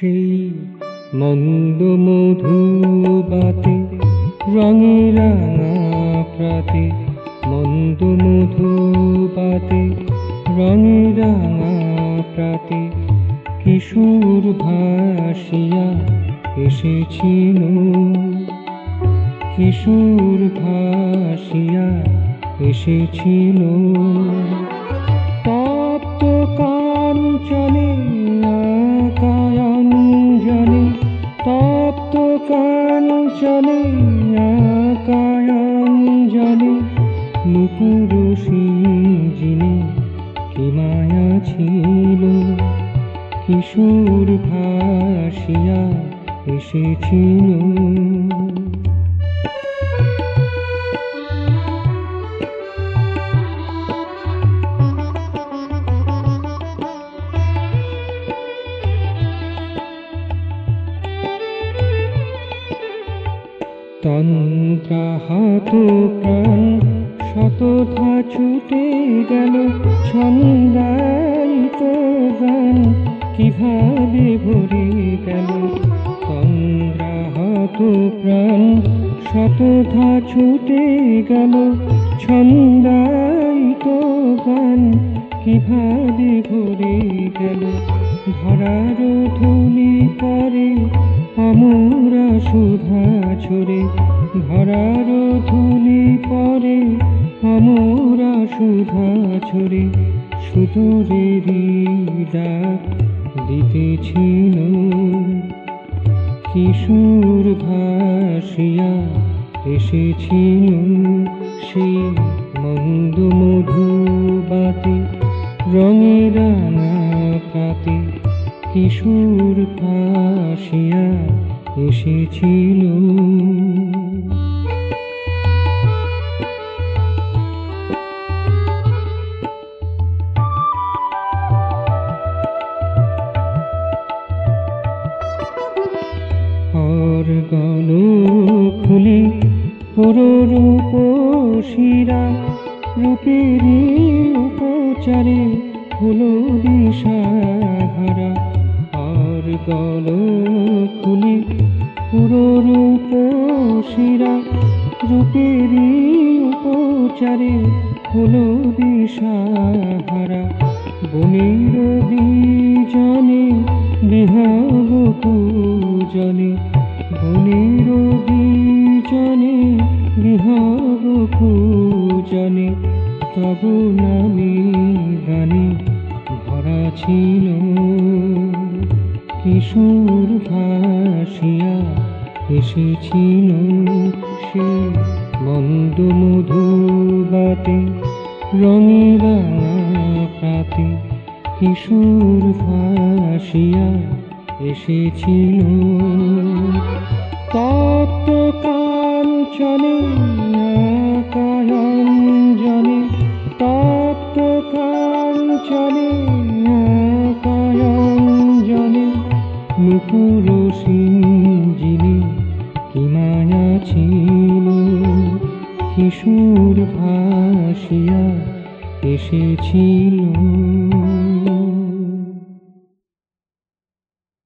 সেই মন্দ মধুবাতে রঙে রাঙা প্রাতে, মন্দ মধুবাতে রঙে রাঙা প্রাতে কিশোর ভাসিয়া এসেছিল, কিশোর ভাসিয়া এসেছিল। তপ্ত কাঞ্চনে আকায়াঞ্জনে, তপ্ত কাঞ্চনে আকায়াঞ্জনে নুপুর সিঞ্জিনে কি মায়া ছিল, কিশোর ভাসিয়া এসেছিল। তন্দ্রাহত প্রাণ শতথা ছুটে গেল, ছন্দায়িত গান কিভাবে ভরে গেল। তন্দ্রাহত প্রাণ শতথা ছুটে গেল, ছন্দায়িত গান কিভাবে ভরে গেল। ধরার ধুলি পরে আমরা সুধা ছড়ে, ধরার ধুলি পরে আমরা সুধা ছড়ে সুদূরেরই ডাক দিতেছিল। কিশোর ভাসিয়া এসেছিল সেই মন্দ মধুবাতে রঙে রাঙা প্রাতে, কিশোর ভাসিয়া এসেছিল। আর গল খুলি পুররূপ শিরা, রূপেরই উপচারে হলো দিশাহারা। আর গল খুলি পুররূপ শিরা, রূপেরই উপচারে হলো দিশাহারা। বনের দ্বিজনে বিহগ পূজনে, বনের দ্বিজনে বিহগ পূজনে তব নামে গানে ভরা ছিল। কিশোর ভাসিয়া এসেছিল সে মন্দ মধুবাতে রঙে রাঙা প্রাতে, কিশোর ভাসিয়া এসেছিল। তপ্ত কাঞ্চনে আকায়া